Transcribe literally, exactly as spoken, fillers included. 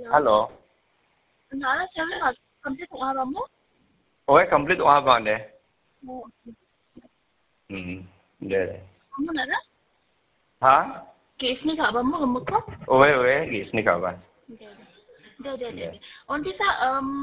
Halo. Enggak, saya nggak komplit doa kamu. Oh, komplit doa bang deh. Oh, Hmm, deh. kamu nara? Hah? Case ni kak kamu kamu kok? Owe, owe, gis nih kawan. Udah, udah, udah, udah. Onti sa um